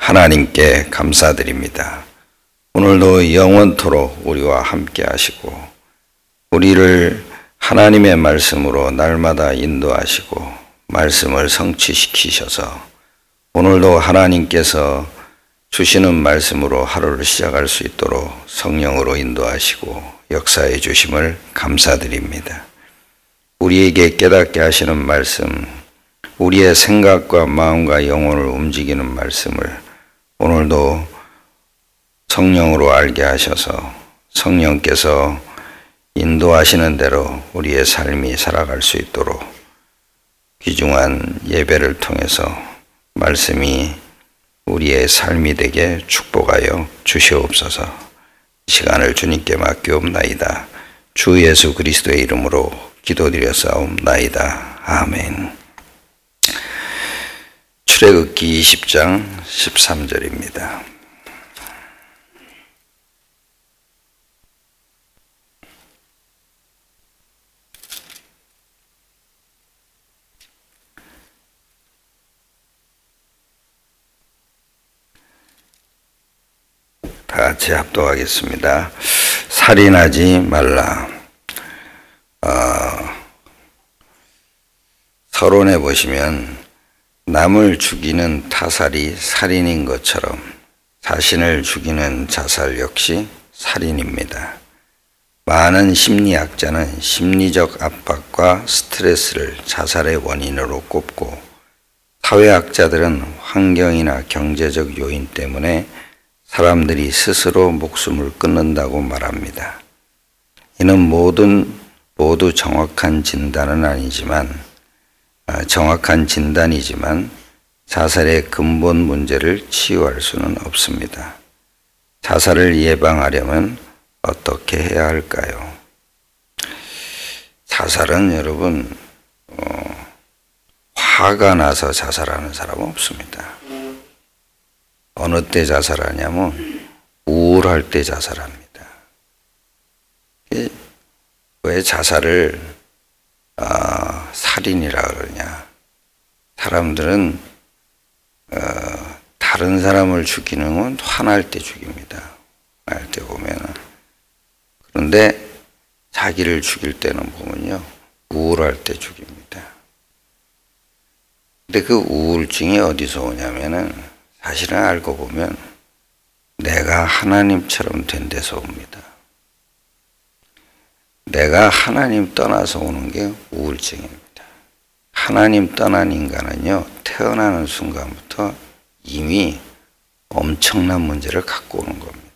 하나님께 감사드립니다. 오늘도 영원토록 우리와 함께 하시고 우리를 하나님의 말씀으로 날마다 인도하시고 말씀을 성취시키셔서 오늘도 하나님께서 주시는 말씀으로 하루를 시작할 수 있도록 성령으로 인도하시고 역사해 주심을 감사드립니다. 우리에게 깨닫게 하시는 말씀, 우리의 생각과 마음과 영혼을 움직이는 말씀을 오늘도 성령으로 알게 하셔서 성령께서 인도하시는 대로 우리의 삶이 살아갈 수 있도록 귀중한 예배를 통해서 말씀이 우리의 삶이 되게 축복하여 주시옵소서. 이 시간을 주님께 맡기옵나이다. 주 예수 그리스도의 이름으로 기도드렸사옵나이다. 아멘. 출애굽기 20장 13절입니다. 다 같이 합독하겠습니다. 살인하지 말라. 서론에 보시면 남을 죽이는 타살이 살인인 것처럼 자신을 죽이는 자살 역시 살인입니다. 많은 심리학자는 심리적 압박과 스트레스를 자살의 원인으로 꼽고 사회학자들은 환경이나 경제적 요인 때문에 사람들이 스스로 목숨을 끊는다고 말합니다. 이는 모두 정확한 진단이지만 자살의 근본 문제를 치유할 수는 없습니다. 자살을 예방하려면 어떻게 해야 할까요? 자살은 여러분 화가 나서 자살하는 사람은 없습니다. 어느 때 자살하냐면 우울할 때 자살합니다. 왜 자살을 살인이라 그러냐? 사람들은 다른 사람을 죽이는 건 화날 때 죽입니다. 화날 때 보면은. 그런데 자기를 죽일 때는 보면요 우울할 때 죽입니다. 근데 그 우울증이 어디서 오냐면은 사실은 알고 보면 내가 하나님처럼 된 데서 옵니다. 내가 하나님 떠나서 오는 게 우울증입니다. 하나님 떠난 인간은요 태어나는 순간부터 이미 엄청난 문제를 갖고 오는 겁니다.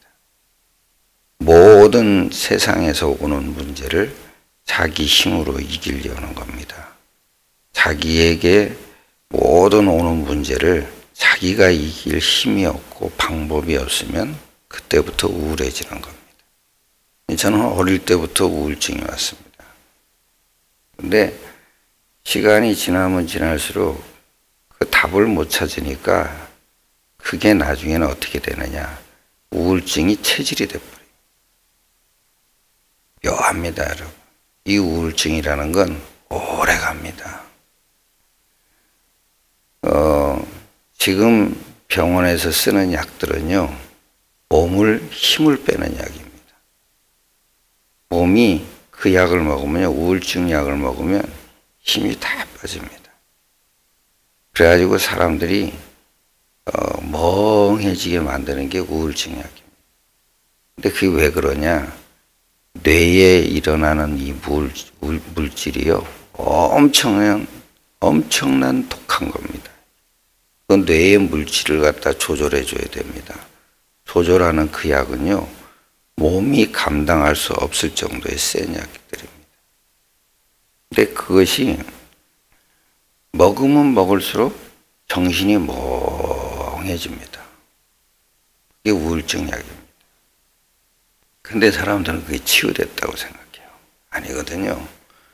모든 세상에서 오는 문제를 자기 힘으로 이기려는 겁니다. 자기에게 모든 오는 문제를 자기가 이길 힘이 없고 방법이 없으면 그때부터 우울해지는 겁니다. 저는 어릴 때부터 우울증이 왔습니다. 그런데 시간이 지나면 지날수록 그 답을 못 찾으니까 그게 나중에는 어떻게 되느냐. 우울증이 체질이 돼버려요. 묘합니다, 여러분. 이 우울증이라는 건 오래 갑니다. 지금 병원에서 쓰는 약들은요, 몸을 힘을 빼는 약입니다. 몸이 그 약을 먹으면, 우울증 약을 먹으면 힘이 다 빠집니다. 그래가지고 사람들이 멍해지게 만드는 게 우울증 약입니다. 근데 그게 왜 그러냐? 뇌에 일어나는 이 물질이요, 엄청난 독한 겁니다. 그 뇌의 물질을 갖다 조절해 줘야 됩니다. 조절하는 그 약은요, 몸이 감당할 수 없을 정도의 센 약들입니다. 근데 그것이 먹으면 먹을수록 정신이 멍해집니다. 그게 우울증 약입니다. 근데 사람들은 그게 치유됐다고 생각해요. 아니거든요.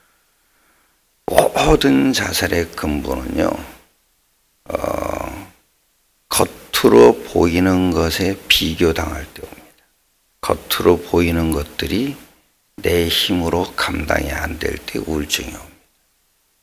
모든 자살의 근본은요, 겉으로 보이는 것에 비교당할 때 옵니다. 겉으로 보이는 것들이 내 힘으로 감당이 안 될 때 우울증이 옵니다.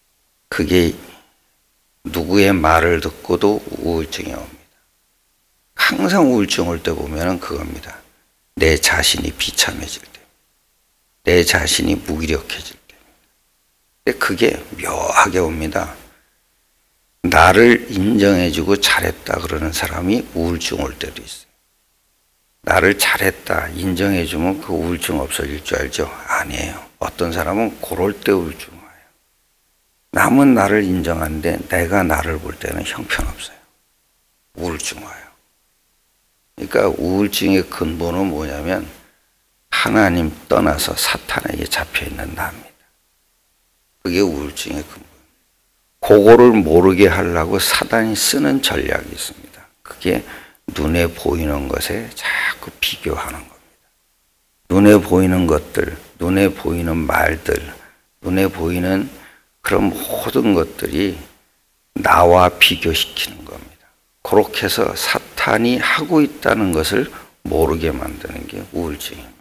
그게 누구의 말을 듣고도 우울증이 옵니다. 항상 우울증 올 때 보면은 그겁니다. 내 자신이 비참해질 때, 내 자신이 무기력해질 때. 근데 그게 묘하게 옵니다. 나를 인정해주고 잘했다 그러는 사람이 우울증 올 때도 있어요. 나를 잘했다 인정해주면 그 우울증 없어질 줄 알죠? 아니에요. 어떤 사람은 그럴 때 우울증 와요. 남은 나를 인정하는데 내가 나를 볼 때는 형편없어요. 우울증 와요. 그러니까 우울증의 근본은 뭐냐면 하나님 떠나서 사탄에게 잡혀있는 나입니다. 그게 우울증의 근본. 그거를 모르게 하려고 사단이 쓰는 전략이 있습니다. 그게 눈에 보이는 것에 자꾸 비교하는 겁니다. 눈에 보이는 것들, 눈에 보이는 말들, 눈에 보이는 그런 모든 것들이 나와 비교시키는 겁니다. 그렇게 해서 사탄이 하고 있다는 것을 모르게 만드는 게 우울증입니다.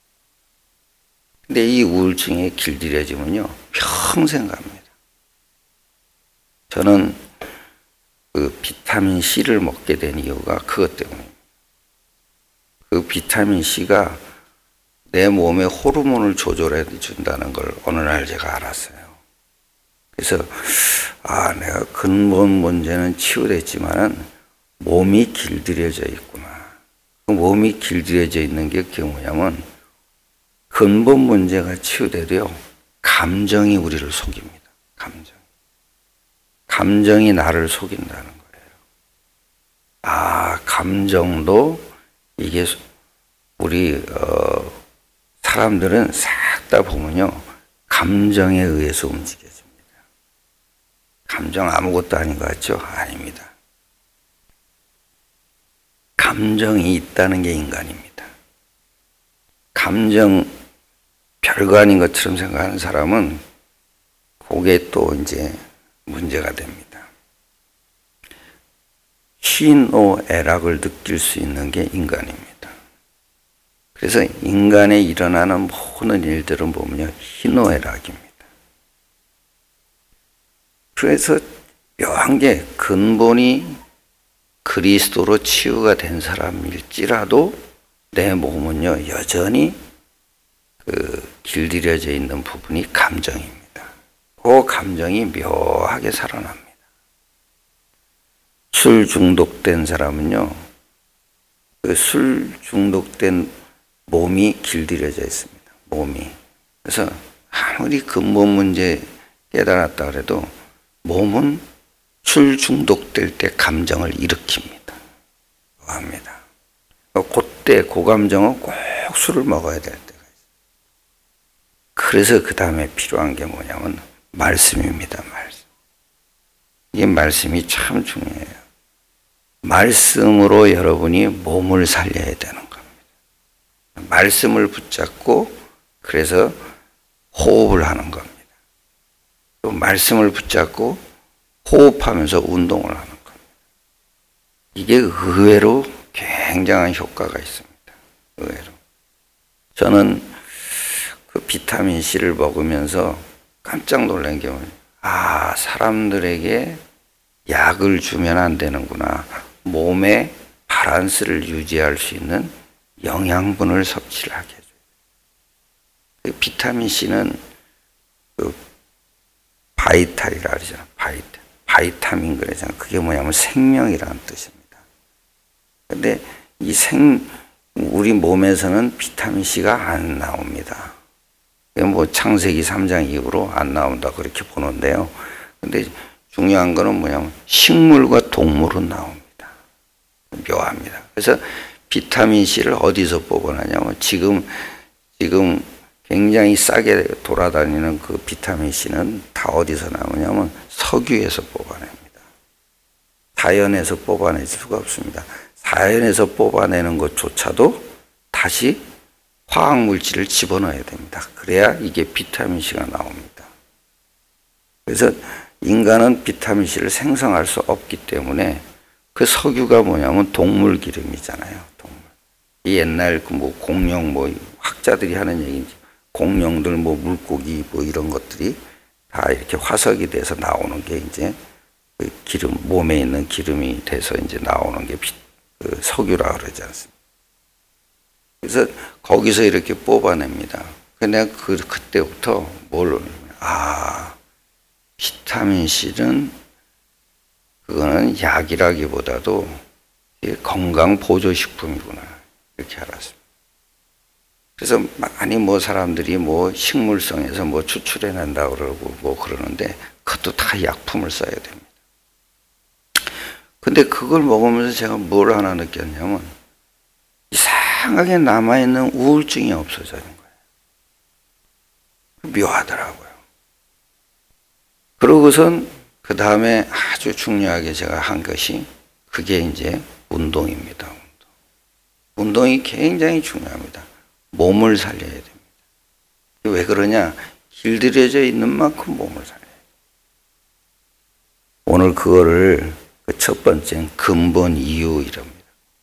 근데 이 우울증에 길들여지면요, 평생 갑니다. 저는 그 비타민 C를 먹게 된 이유가 그것 때문입니다. 그 비타민 C가 내 몸의 호르몬을 조절해 준다는 걸 어느 날 제가 알았어요. 그래서 내가 근본 문제는 치유됐지만은 몸이 길들여져 있구나. 그 몸이 길들여져 있는 게 그게 뭐냐면 근본 문제가 치유되도요, 감정이 우리를 속입니다. 감정이 나를 속인다는 거예요. 감정도 이게 우리 사람들은 싹 다 보면요, 감정에 의해서 움직여집니다. 감정 아무것도 아닌 것 같죠? 아닙니다. 감정이 있다는 게 인간입니다. 감정 별거 아닌 것처럼 생각하는 사람은 그게 또 이제 문제가 됩니다. 희노애락을 느낄 수 있는 게 인간입니다. 그래서 인간에 일어나는 모든 일들은 보면요, 희노애락입니다. 그래서 묘한 게 근본이 그리스도로 치유가 된 사람일지라도 내 몸은요, 여전히 길들여져 있는 부분이 감정입니다. 그 감정이 묘하게 살아납니다. 술 중독된 사람은요, 그 술 중독된 몸이 길들여져 있습니다. 몸이. 그래서 아무리 근본 문제 깨달았다 그래도 몸은 술 중독될 때 감정을 일으킵니다. 합니다. 그때 그 감정은 꼭 술을 먹어야 될 때가 있어요. 그래서 그 다음에 필요한 게 뭐냐면 말씀입니다. 말씀. 이 말씀이 참 중요해요. 말씀으로 여러분이 몸을 살려야 되는 겁니다. 말씀을 붙잡고 그래서 호흡을 하는 겁니다. 또 말씀을 붙잡고 호흡하면서 운동을 하는 겁니다. 이게 의외로 굉장한 효과가 있습니다. 의외로. 저는 그 비타민 C를 먹으면서 깜짝 놀란 게 사람들에게 약을 주면 안 되는구나. 몸의 밸런스를 유지할 수 있는 영양분을 섭취를 하게 해줘요. 그 비타민 C는 그 바이탈이라 그러잖아요. 바이타민 그러잖아요. 그게 뭐냐면 생명이라는 뜻입니다. 근데 우리 몸에서는 비타민 C가 안 나옵니다. 뭐 창세기 3장 이후로 안 나온다 그렇게 보는데요. 근데 중요한 거는 뭐냐면 식물과 동물은 나옵니다. 묘합니다. 그래서 비타민 C를 어디서 뽑아내냐면 지금 굉장히 싸게 돌아다니는 그 비타민 C는 다 어디서 나오냐면 석유에서 뽑아냅니다. 자연에서 뽑아낼 수가 없습니다. 자연에서 뽑아내는 것조차도 다시 화학물질을 집어넣어야 됩니다. 그래야 이게 비타민 C가 나옵니다. 그래서 인간은 비타민 C를 생성할 수 없기 때문에 그 석유가 뭐냐면 동물 기름이잖아요. 이 옛날 공룡 학자들이 하는 얘기인지 공룡들 물고기 이런 것들이 다 이렇게 화석이 돼서 나오는 게 이제 그 기름 몸에 있는 기름이 돼서 이제 나오는 게 그 석유라 그러지 않습니까? 그래서 거기서 이렇게 뽑아냅니다. 근데 내가 그때부터 비타민 C는 그거는 약이라기보다도 건강 보조식품이구나 이렇게 알았습니다. 그래서 많이 사람들이 식물성에서 추출해낸다 그러고 그러는데 그것도 다 약품을 써야 됩니다. 근데 그걸 먹으면서 제가 뭘 하나 느꼈냐면 이상하게 남아있는 우울증이 없어지는 거예요. 묘하더라고요. 그러고선 그 다음에 아주 중요하게 제가 한 것이 그게 이제 운동입니다. 운동이 굉장히 중요합니다. 몸을 살려야 됩니다. 왜 그러냐? 길들여져 있는 만큼 몸을 살려야 돼요. 오늘 그거를 그 첫 번째 근본 이유이랍니다.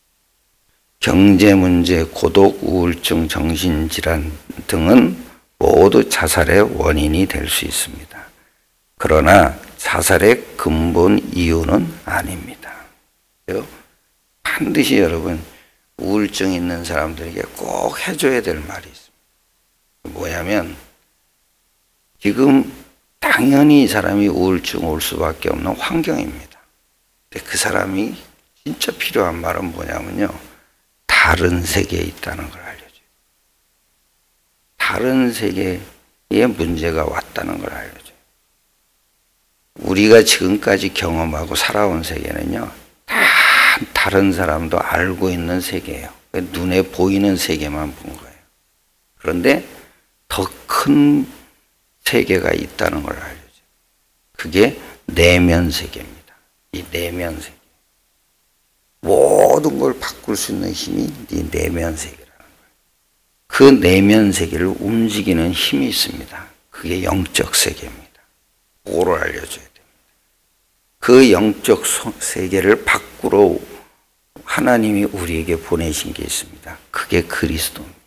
경제 문제, 고독, 우울증, 정신질환 등은 모두 자살의 원인이 될 수 있습니다. 그러나 자살의 근본 이유는 아닙니다. 반드시 여러분 우울증 있는 사람들에게 꼭 해줘야 될 말이 있습니다. 뭐냐면 지금 당연히 이 사람이 우울증 올 수밖에 없는 환경입니다. 근데 그 사람이 진짜 필요한 말은 뭐냐면요. 다른 세계에 있다는 걸 알려줘요. 다른 세계에 문제가 왔다는 걸 알려줘요. 우리가 지금까지 경험하고 살아온 세계는요. 다 다른 사람도 알고 있는 세계예요. 눈에 보이는 세계만 본 거예요. 그런데 더 큰 세계가 있다는 걸 알려줘요. 그게 내면 세계입니다. 이 내면 세계. 모든 걸 바꿀 수 있는 힘이 이 내면 세계라는 거예요. 그 내면 세계를 움직이는 힘이 있습니다. 그게 영적 세계입니다. 그거를 알려줘야 됩니다. 그 영적 세계를 바꾸러 하나님이 우리에게 보내신 게 있습니다. 그게 그리스도입니다.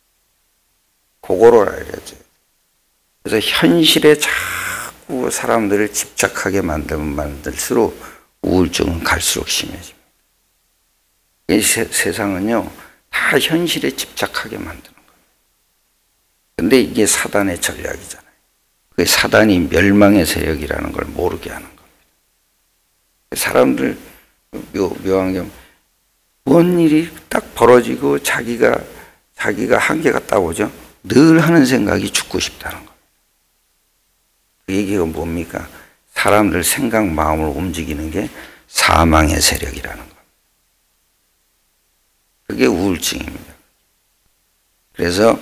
그거를 알려줘요. 그래서 현실에 자꾸 사람들을 집착하게 만들면 만들수록 우울증은 갈수록 심해집니다. 이 세상은요, 다 현실에 집착하게 만드는 겁니다. 근데 이게 사단의 전략이잖아요. 그 사단이 멸망의 세력이라는 걸 모르게 하는 겁니다. 사람들 묘한 게 뭔 일이 딱 벌어지고 자기가 한계가 딱 오죠. 늘 하는 생각이 죽고 싶다는 겁니다. 그 얘기가 뭡니까? 사람들 생각 마음을 움직이는 게 사망의 세력이라는 겁니다. 그게 우울증입니다. 그래서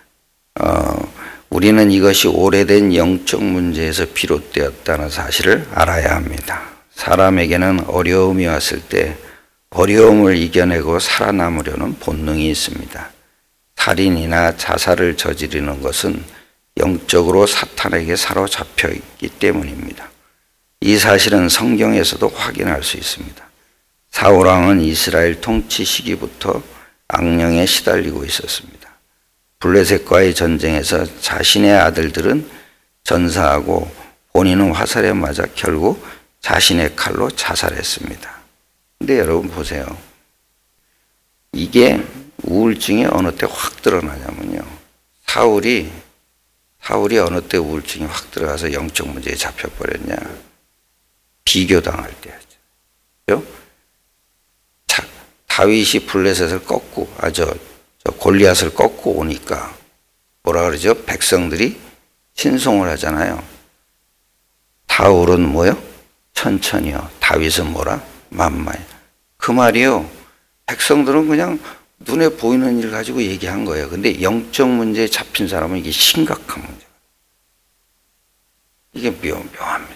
우리는 이것이 오래된 영적 문제에서 비롯되었다는 사실을 알아야 합니다. 사람에게는 어려움이 왔을 때 어려움을 이겨내고 살아남으려는 본능이 있습니다. 살인이나 자살을 저지르는 것은 영적으로 사탄에게 사로잡혀 있기 때문입니다. 이 사실은 성경에서도 확인할 수 있습니다. 사울왕은 이스라엘 통치 시기부터 악령에 시달리고 있었습니다. 블레셋과의 전쟁에서 자신의 아들들은 전사하고 본인은 화살에 맞아 결국 자신의 칼로 자살했습니다. 근데 여러분 보세요. 이게 우울증이 어느 때 확 드러나냐면요. 사울이 어느 때 우울증이 확 들어가서 영적 문제에 잡혀버렸냐. 비교당할 때였죠. 다윗이 블레셋을 꺾고, 골리앗을 꺾고 오니까 뭐라 그러죠? 백성들이 신송을 하잖아요. 사울은 뭐요? 천천히요. 다윗은 뭐라? 만만히. 그 말이요. 백성들은 그냥 눈에 보이는 일 가지고 얘기한 거예요. 근데 영적 문제에 잡힌 사람은 이게 심각한 문제예요. 이게 묘합니다.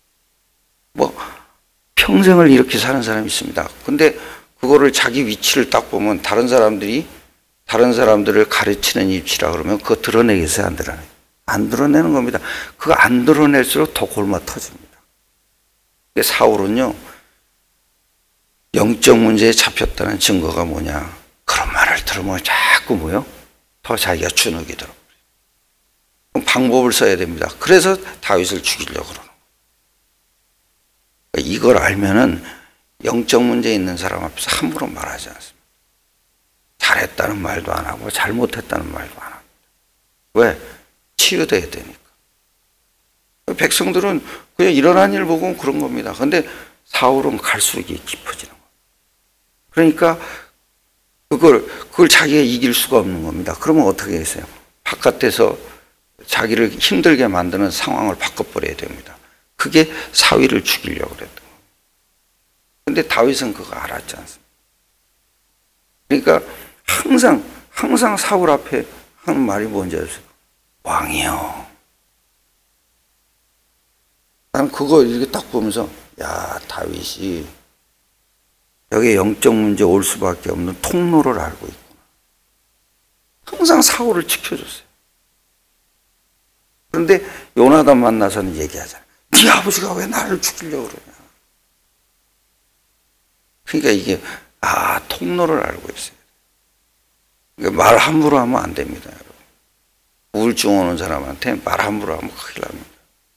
평생을 이렇게 사는 사람이 있습니다. 근데 그거를 자기 위치를 딱 보면 다른 사람들을 가르치는 위치라 그러면 그거 드러내겠어요? 안 드러내요? 안 드러내는 겁니다. 그거 안 드러낼수록 더 골마 터집니다. 사울은요, 영적 문제에 잡혔다는 증거가 뭐냐? 그런 말을 들으면 자꾸 더 자기가 주눅이 들어. 그럼 방법을 써야 됩니다. 그래서 다윗을 죽이려고 그러는 거예요. 이걸 알면은 영적 문제 있는 사람 앞에서 함부로 말하지 않습니다. 잘했다는 말도 안 하고 잘못했다는 말도 안 합니다. 왜? 치유돼야 되니까. 백성들은 그냥 일어난 일 보고 그런 겁니다. 근데 사울은 갈수록 이게 깊어지는 거예요. 그러니까 그걸 자기가 이길 수가 없는 겁니다. 그러면 어떻게 했어요? 바깥에서 자기를 힘들게 만드는 상황을 바꿔버려야 됩니다. 그게 사위를 죽이려고 그랬던 거예요. 근데 다윗은 그거 알았지 않습니까? 그러니까 항상 사울 앞에 하는 말이 뭔지 아세요? 왕이요. 나는 그거 이렇게 딱 보면서 야, 다윗이 여기 영적 문제 올 수밖에 없는 통로를 알고 있구나. 항상 사울을 지켜줬어요. 그런데 요나단 만나서는 얘기하잖아요. 네 아버지가 왜 나를 죽이려고 그러냐. 그러니까 이게 통로를 알고 있어요. 그러니까 말 함부로 하면 안 됩니다, 여러분. 우울증 오는 사람한테 말 함부로 하면 큰일 납니다.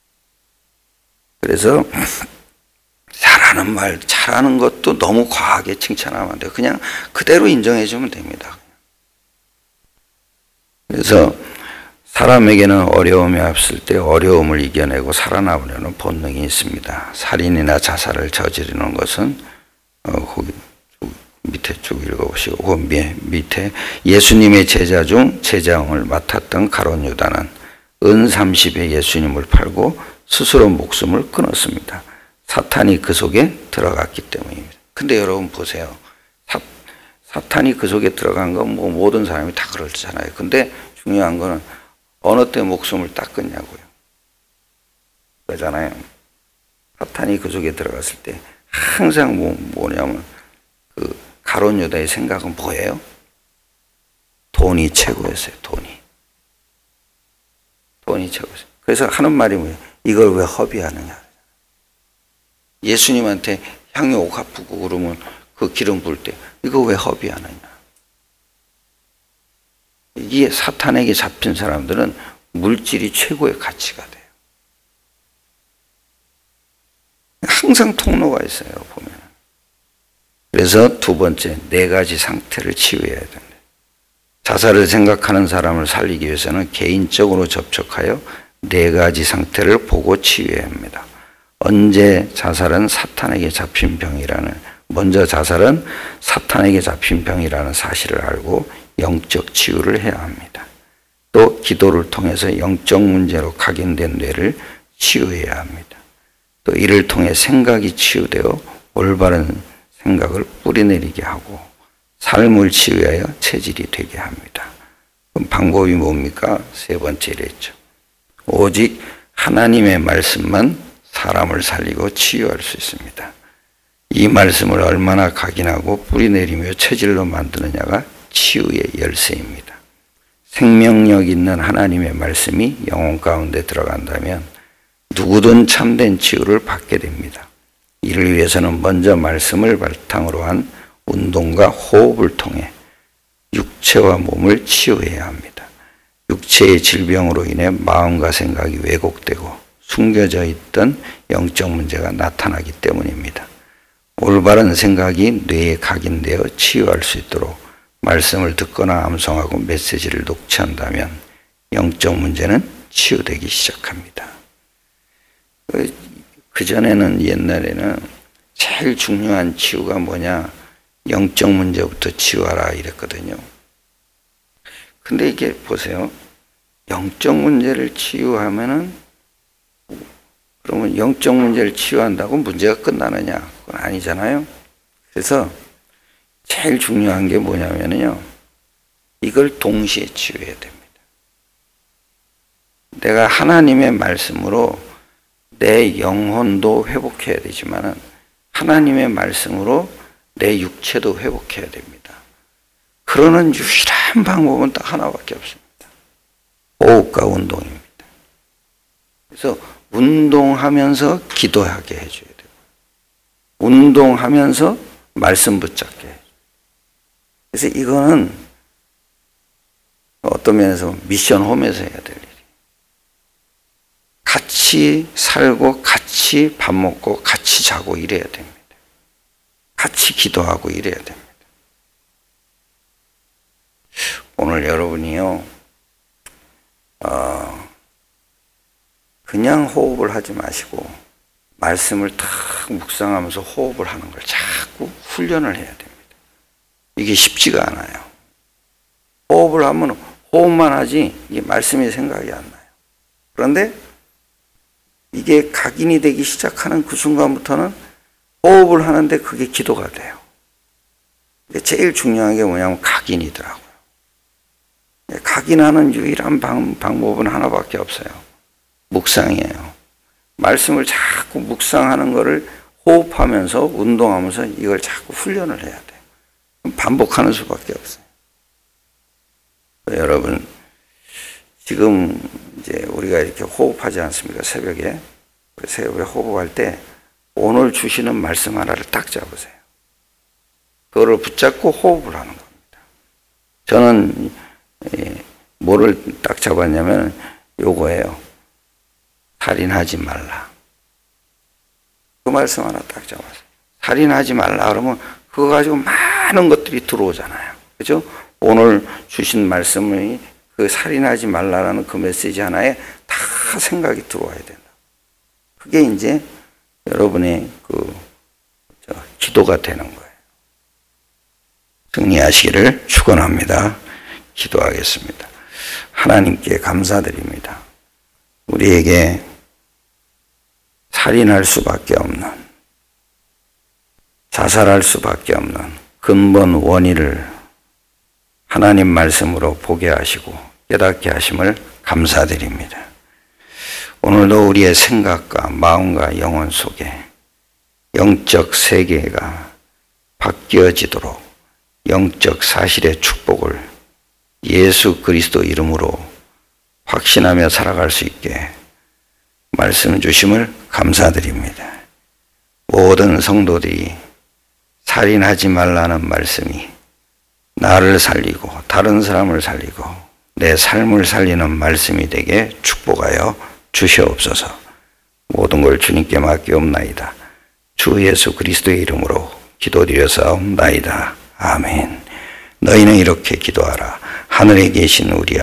그래서 잘하는 것도 너무 과하게 칭찬하면 안 돼요. 그냥 그대로 인정해 주면 됩니다. 그래서 사람에게는 어려움이 없을 때 어려움을 이겨내고 살아나오려는 본능이 있습니다. 살인이나 자살을 저지르는 것은 거기 밑에 쭉 읽어보시고 그 밑에 예수님의 제자 중 제자형을 맡았던 가룟 유다는 은 30에 예수님을 팔고 스스로 목숨을 끊었습니다. 사탄이 그 속에 들어갔기 때문입니다. 근데 여러분 보세요. 사탄이 그 속에 들어간 건 뭐 모든 사람이 다 그렇잖아요. 근데 중요한 거는 어느 때 목숨을 딱 끊냐고요. 그러잖아요. 사탄이 그 속에 들어갔을 때 항상 뭐냐면 그 가룟 유다의 생각은 뭐예요? 돈이 최고였어요. 돈이 최고였어요. 그래서 하는 말이 뭐예요? 이걸 왜 허비하느냐. 예수님한테 향유 옥 아프고 그러면 그 기름 부을 때 이거 왜 허비하느냐. 이게 사탄에게 잡힌 사람들은 물질이 최고의 가치가 돼요. 항상 통로가 있어요, 보면. 그래서 두 번째, 4가지 상태를 치유해야 된다. 자살을 생각하는 사람을 살리기 위해서는 개인적으로 접촉하여 4가지 상태를 보고 치유해야 합니다. 언제 자살은 사탄에게 잡힌 병이라는, 먼저 자살은 사탄에게 잡힌 병이라는 사실을 알고 영적 치유를 해야 합니다. 또 기도를 통해서 영적 문제로 각인된 뇌를 치유해야 합니다. 또 이를 통해 생각이 치유되어 올바른 생각을 뿌리내리게 하고 삶을 치유하여 체질이 되게 합니다. 그럼 방법이 뭡니까? 3번째로 했죠. 오직 하나님의 말씀만 사람을 살리고 치유할 수 있습니다. 이 말씀을 얼마나 각인하고 뿌리내리며 체질로 만드느냐가 치유의 열쇠입니다. 생명력 있는 하나님의 말씀이 영혼 가운데 들어간다면 누구든 참된 치유를 받게 됩니다. 이를 위해서는 먼저 말씀을 바탕으로 한 운동과 호흡을 통해 육체와 몸을 치유해야 합니다. 육체의 질병으로 인해 마음과 생각이 왜곡되고 숨겨져 있던 영적 문제가 나타나기 때문입니다. 올바른 생각이 뇌에 각인되어 치유할 수 있도록 말씀을 듣거나 암송하고 메시지를 녹취한다면 영적 문제는 치유되기 시작합니다. 그전에는 옛날에는 제일 중요한 치유가 뭐냐, 영적 문제부터 치유하라 이랬거든요. 근데 이게 보세요. 영적 문제를 치유하면은 그러면 영적 문제를 치유한다고 문제가 끝나느냐? 그건 아니잖아요. 그래서 제일 중요한 게 뭐냐면요. 이걸 동시에 치유해야 됩니다. 내가 하나님의 말씀으로 내 영혼도 회복해야 되지만은 하나님의 말씀으로 내 육체도 회복해야 됩니다. 그러는 유일한 방법은 딱 하나밖에 없습니다. 호흡과 운동입니다. 그래서 운동하면서 기도하게 해줘야 돼요. 운동하면서 말씀 붙잡게 해줘요. 그래서 이거는 어떤 면에서 미션 홈에서 해야 될 일이에요. 같이 살고 같이 밥 먹고 같이 자고 이래야 됩니다. 같이 기도하고 이래야 됩니다. 오늘 여러분이요, 그냥 호흡을 하지 마시고 말씀을 탁 묵상하면서 호흡을 하는 걸 자꾸 훈련을 해야 됩니다. 이게 쉽지가 않아요. 호흡을 하면 호흡만 하지 이게 말씀이 생각이 안 나요. 그런데 이게 각인이 되기 시작하는 그 순간부터는 호흡을 하는데 그게 기도가 돼요. 제일 중요한 게 뭐냐면 각인이더라고요. 각인하는 유일한 방법은 하나밖에 없어요. 묵상이에요. 말씀을 자꾸 묵상하는 거를 호흡하면서 운동하면서 이걸 자꾸 훈련을 해야 돼요. 반복하는 수밖에 없어요. 여러분, 지금 이제 우리가 이렇게 호흡하지 않습니까? 새벽에 호흡할 때 오늘 주시는 말씀 하나를 딱 잡으세요. 그거를 붙잡고 호흡을 하는 겁니다. 저는 뭐를 딱 잡았냐면 요거예요. 살인하지 말라. 그 말씀 하나 딱 잡았어요. 살인하지 말라 그러면 그거 가지고 많은 것들이 들어오잖아요. 그죠? 오늘 주신 말씀이 그 살인하지 말라라는 그 메시지 하나에 다 생각이 들어와야 된다. 그게 이제 여러분의 기도가 되는 거예요. 승리하시기를 축원합니다. 기도하겠습니다. 하나님께 감사드립니다. 우리에게 살인할 수밖에 없는, 자살할 수밖에 없는 근본 원인을 하나님 말씀으로 보게 하시고 깨닫게 하심을 감사드립니다. 오늘도 우리의 생각과 마음과 영혼 속에 영적 세계가 바뀌어지도록 영적 사실의 축복을 예수 그리스도 이름으로 확신하며 살아갈 수 있게 말씀 주심을 감사드립니다. 모든 성도들이 살인하지 말라는 말씀이 나를 살리고 다른 사람을 살리고 내 삶을 살리는 말씀이 되게 축복하여 주시옵소서. 모든 걸 주님께 맡기옵나이다. 주 예수 그리스도의 이름으로 기도드려사옵나이다. 아멘. 너희는 이렇게 기도하라. 하늘에 계신 우리